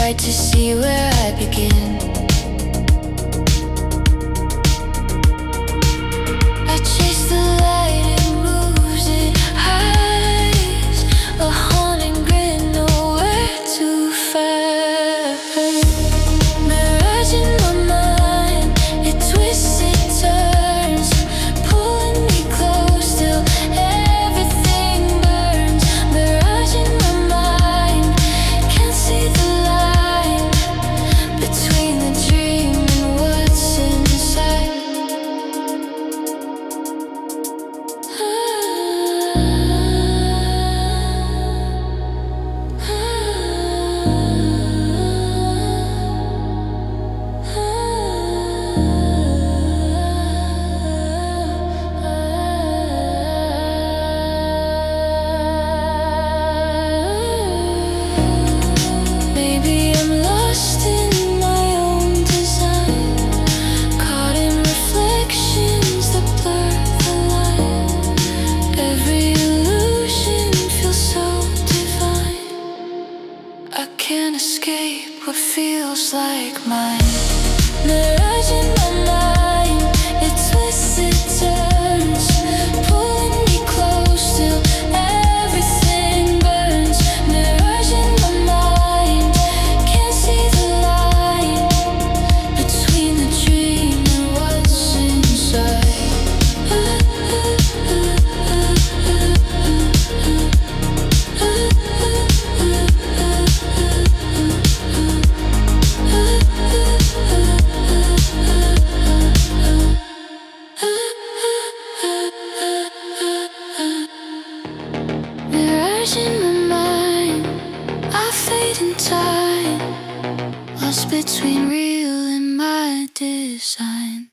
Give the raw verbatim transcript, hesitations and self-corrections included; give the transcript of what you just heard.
hard to see where I begin. I chase the light, it moves, it hides a haunting grin, nowhere to find. Mirage in my mind, it twists, it turns, pulling me close till everything burns. Mirage in my mind, can't see the line between the dream and what's inside. Maybe I'm lost in my own design, caught in reflections that blur the line. Every illusion feels so divine. I can't escape what feels like mine. Mirage in my mind, it twists, it turns, pulling me close till everything burns. Mirage in my mind, can't see the line between the dream and what's inside. Mirage in my mind, I fade in time, lost between real and my design.